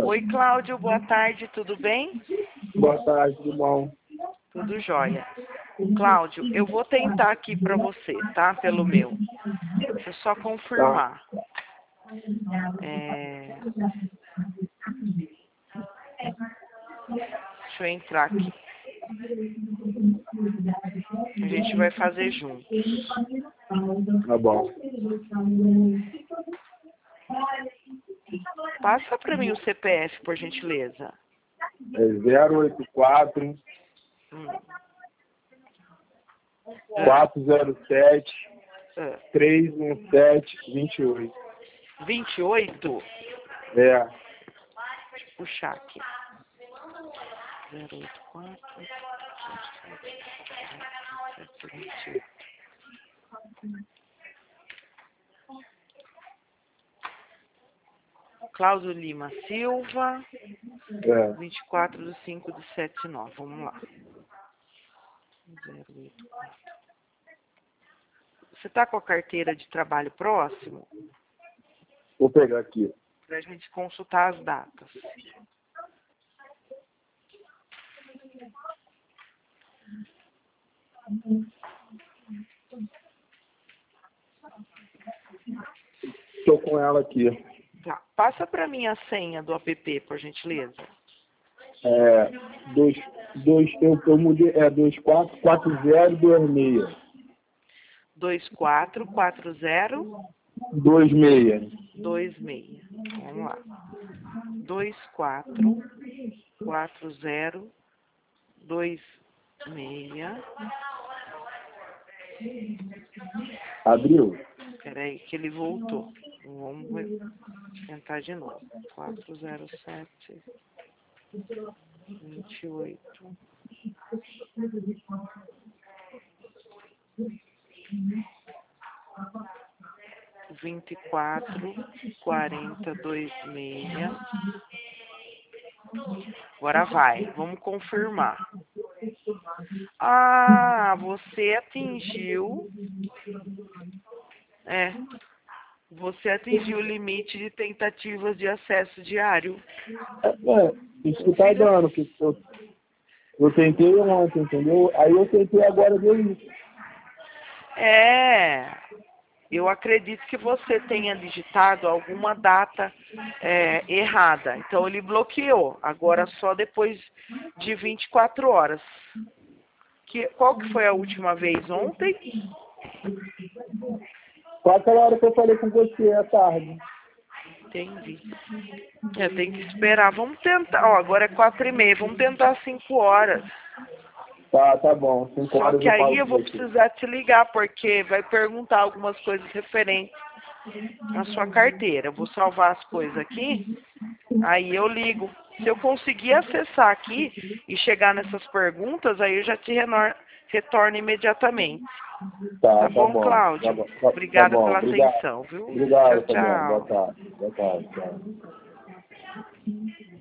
Oi, Cláudio, boa tarde, tudo bem? Boa tarde, tudo bom? Tudo jóia. Cláudio, eu vou tentar aqui para você, tá? Pelo meu. Deixa eu só confirmar. Deixa eu entrar aqui. A gente vai fazer juntos. Tá bom. Passa para mim o CPF, por gentileza. É 084 407 317 28. 28? É. Deixa eu puxar aqui. 084 407 Cláudio Lima Silva, 24/5/79. Vamos lá. 084. Você está com a carteira de trabalho próximo? Vou pegar aqui. Para a gente consultar as datas. Estou com ela aqui. Tá. Passa para mim a senha do app, por gentileza. Eu mudei, 244026. 2440 26. 26. Vamos lá. 2440 26. Abriu? Espera aí que ele voltou. Vamos tentar de novo. 407 28. Vinte e quatro, 4026. Agora vai, vamos confirmar. Ah, você atingiu. Você atingiu o limite de tentativas de acesso diário. Isso que tá dando, que eu tentei ontem, entendeu? Aí eu tentei agora deu isso. Eu acredito que você tenha digitado alguma data errada. Então ele bloqueou. Agora só depois de 24 horas. Qual que foi a última vez? Ontem? Foi aquela hora que eu falei com você à tarde. Entendi. Tem que esperar. Vamos tentar. Ó, agora é 4h30. Vamos tentar 5 horas. Tá bom. 5 Só horas que aí eu falo vou com você. precisar te ligar, porque vai perguntar algumas coisas referentes à sua carteira. Eu vou salvar as coisas aqui, aí eu ligo. Se eu conseguir acessar aqui e chegar nessas perguntas, aí eu já te retorno imediatamente. Tá bom, Cláudio? Obrigada Tá bom. pela Obrigado. atenção, viu? Obrigado, Tchau, Fabiano. Boa tchau. tarde. Boa tarde. Tchau.